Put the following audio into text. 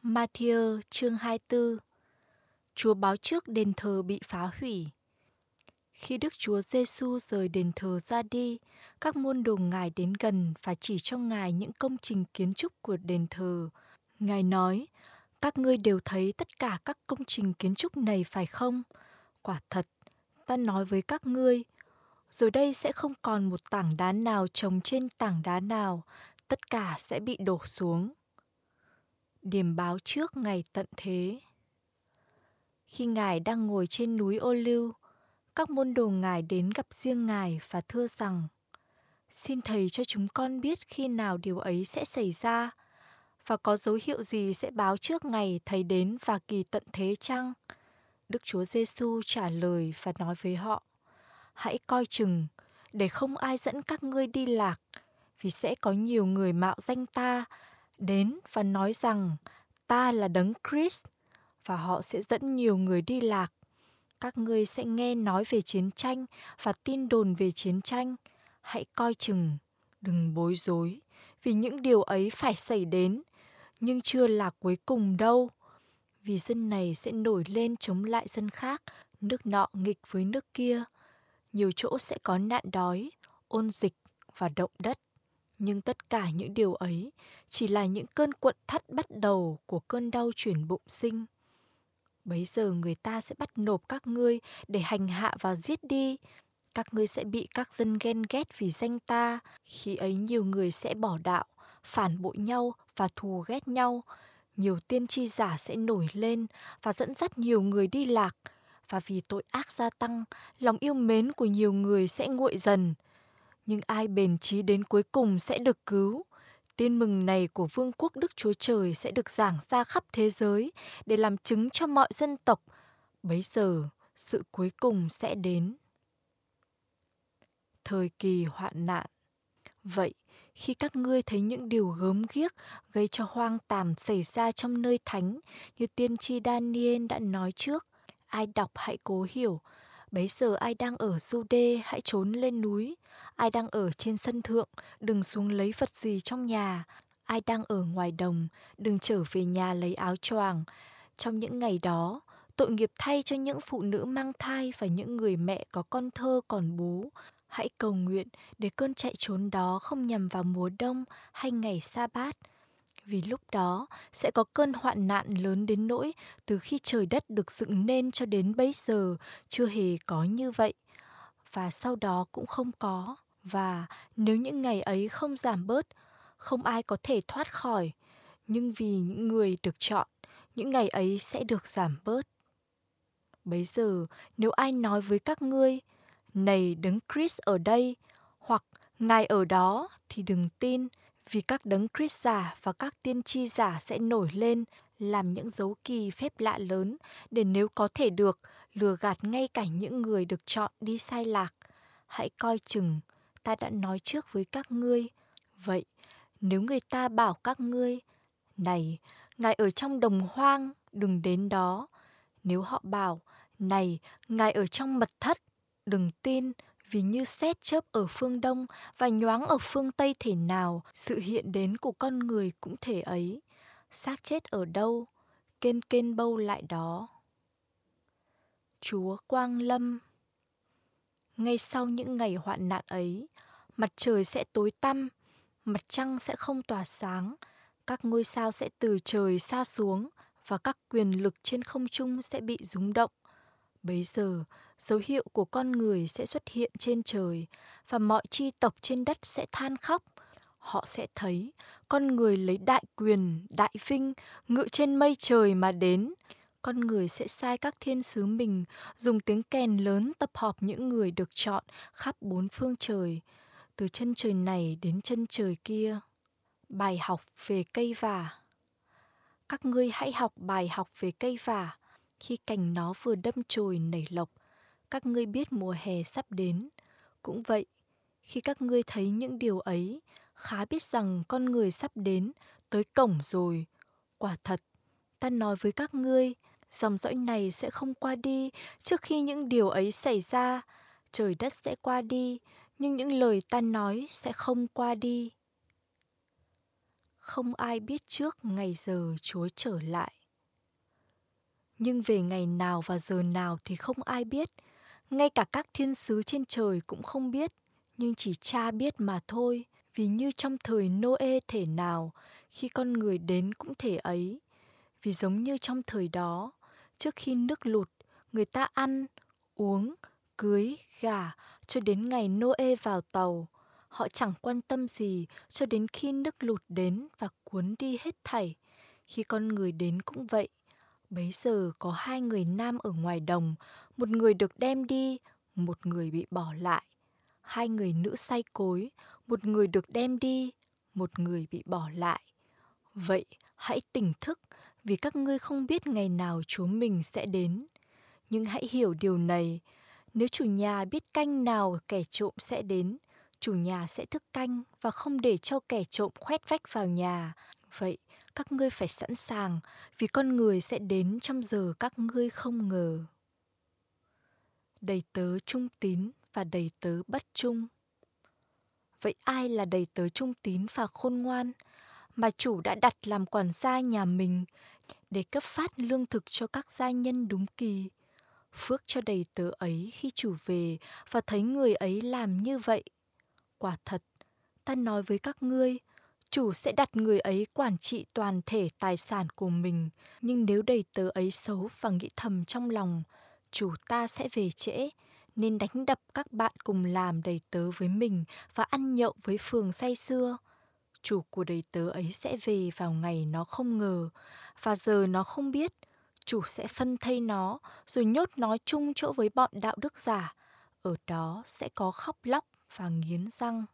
Ma-thi-ơ chương 24. Chúa báo trước đền thờ bị phá hủy. Khi Đức Chúa Giêsu rời đền thờ ra đi, các môn đồ Ngài đến gần và chỉ cho Ngài những công trình kiến trúc của đền thờ. Ngài nói, các ngươi đều thấy tất cả các công trình kiến trúc này phải không? Quả thật, ta nói với các ngươi, rồi đây sẽ không còn một tảng đá nào chồng trên tảng đá nào, tất cả sẽ bị đổ xuống. Điềm báo trước ngày tận thế. Khi Ngài đang ngồi trên núi Ô-liu, các môn đồ Ngài đến gặp riêng Ngài và thưa rằng, xin Thầy cho chúng con biết khi nào điều ấy sẽ xảy ra, và có dấu hiệu gì sẽ báo trước ngày Thầy đến và kỳ tận thế chăng? Đức Chúa Giêsu trả lời và nói với họ, hãy coi chừng, để không ai dẫn các ngươi đi lạc, vì sẽ có nhiều người mạo danh ta đến và nói rằng ta là Đấng Christ, và họ sẽ dẫn nhiều người đi lạc. Các ngươi sẽ nghe nói về chiến tranh và tin đồn về chiến tranh. Hãy coi chừng, đừng bối rối, vì những điều ấy phải xảy đến, nhưng chưa là cuối cùng đâu. Vì dân này sẽ nổi lên chống lại dân khác, nước nọ nghịch với nước kia. Nhiều chỗ sẽ có nạn đói, ôn dịch và động đất. Nhưng tất cả những điều ấy chỉ là những cơn quặn thắt bắt đầu của cơn đau chuyển bụng sinh. Bấy giờ người ta sẽ bắt nộp các ngươi để hành hạ và giết đi. Các ngươi sẽ bị các dân ghen ghét vì danh ta. Khi ấy nhiều người sẽ bỏ đạo, phản bội nhau và thù ghét nhau. Nhiều tiên tri giả sẽ nổi lên và dẫn dắt nhiều người đi lạc. Và vì tội ác gia tăng, lòng yêu mến của nhiều người sẽ nguội dần. Nhưng ai bền chí đến cuối cùng sẽ được cứu. Tin mừng này của Vương quốc Đức Chúa Trời sẽ được giảng ra khắp thế giới để làm chứng cho mọi dân tộc. Bấy giờ, sự cuối cùng sẽ đến. Thời kỳ hoạn nạn. Vậy, khi các ngươi thấy những điều gớm ghiếc gây cho hoang tàn xảy ra trong nơi thánh, như tiên tri Daniel đã nói trước, ai đọc hãy cố hiểu. Bấy giờ ai đang ở Giu-đê hãy trốn lên núi, ai đang ở trên sân thượng đừng xuống lấy vật gì trong nhà, ai đang ở ngoài đồng đừng trở về nhà lấy áo choàng. Trong những ngày đó, tội nghiệp thay cho những phụ nữ mang thai và những người mẹ có con thơ còn bú. Hãy cầu nguyện để cơn chạy trốn đó không nhằm vào mùa đông hay ngày sa bát. Vì lúc đó sẽ có cơn hoạn nạn lớn đến nỗi từ khi trời đất được dựng nên cho đến bây giờ chưa hề có như vậy. Và sau đó cũng không có. Và nếu những ngày ấy không giảm bớt, không ai có thể thoát khỏi. Nhưng vì những người được chọn, những ngày ấy sẽ được giảm bớt. Bấy giờ nếu ai nói với các ngươi, này Đấng Christ ở đây, hoặc Ngài ở đó, thì đừng tin, vì các đấng Christ giả và các tiên tri giả sẽ nổi lên, làm những dấu kỳ phép lạ lớn, để nếu có thể được, lừa gạt ngay cả những người được chọn đi sai lạc. Hãy coi chừng, ta đã nói trước với các ngươi. Vậy, nếu người ta bảo các ngươi, này, Ngài ở trong đồng hoang, đừng đến đó. Nếu họ bảo, này, Ngài ở trong mật thất, đừng tin, vì như sét chớp ở phương đông và nhoáng ở phương tây thể nào, sự hiện đến của con người cũng thể ấy. Xác chết ở đâu, kên kên bâu lại đó. Chúa Quang Lâm. Ngay sau những ngày hoạn nạn ấy, mặt trời sẽ tối tăm, mặt trăng sẽ không tỏa sáng, các ngôi sao sẽ từ trời sa xuống và các quyền lực trên không trung sẽ bị rung động. Bấy giờ, dấu hiệu của con người sẽ xuất hiện trên trời và mọi chi tộc trên đất sẽ than khóc. Họ sẽ thấy con người lấy đại quyền, đại vinh, ngự trên mây trời mà đến. Con người sẽ sai các thiên sứ mình dùng tiếng kèn lớn tập họp những người được chọn khắp bốn phương trời, từ chân trời này đến chân trời kia. Bài học về cây vả. Các ngươi hãy học bài học về cây vả. Khi cành nó vừa đâm chồi nảy lộc, các ngươi biết mùa hè sắp đến. Cũng vậy, khi các ngươi thấy những điều ấy, khá biết rằng con người sắp đến, tới cổng rồi. Quả thật, ta nói với các ngươi, dòng dõi này sẽ không qua đi trước khi những điều ấy xảy ra. Trời đất sẽ qua đi, nhưng những lời ta nói sẽ không qua đi. không ai biết trước ngày giờ Chúa trở lại. Nhưng về ngày nào và giờ nào thì không ai biết, ngay cả các thiên sứ trên trời cũng không biết, nhưng chỉ Cha biết mà thôi, vì như trong thời Nô-ê thể nào, khi con người đến cũng thể ấy. Vì giống như trong thời đó, trước khi nước lụt, người ta ăn, uống, cưới, gả cho đến ngày Nô-ê vào tàu. Họ chẳng quan tâm gì cho đến khi nước lụt đến và cuốn đi hết thảy. Khi con người đến cũng vậy. Bấy giờ có 2 người nam ở ngoài đồng, một người được đem đi, một người bị bỏ lại. 2 người nữ say cối, một người được đem đi, một người bị bỏ lại. Vậy hãy tỉnh thức, vì các ngươi không biết ngày nào Chúa mình sẽ đến. Nhưng hãy hiểu điều này, nếu chủ nhà biết canh nào kẻ trộm sẽ đến, chủ nhà sẽ thức canh và không để cho kẻ trộm khoét vách vào nhà. Vậy các ngươi phải sẵn sàng, vì con người sẽ đến trong giờ các ngươi không ngờ. Đầy tớ trung tín và đầy tớ bất trung. Vậy ai là đầy tớ trung tín và khôn ngoan, mà chủ đã đặt làm quản gia nhà mình để cấp phát lương thực cho các gia nhân đúng kỳ? Phước cho đầy tớ ấy khi chủ về và thấy người ấy làm như vậy. Quả thật, ta nói với các ngươi, chủ sẽ đặt người ấy quản trị toàn thể tài sản của mình. Nhưng nếu đầy tớ ấy xấu và nghĩ thầm trong lòng, chủ ta sẽ về trễ, nên đánh đập các bạn cùng làm đầy tớ với mình và ăn nhậu với phường say sưa. Chủ của đầy tớ ấy sẽ về vào ngày nó không ngờ, và giờ nó không biết. Chủ sẽ phân thây nó, rồi nhốt nó chung chỗ với bọn đạo đức giả. Ở đó sẽ có khóc lóc và nghiến răng.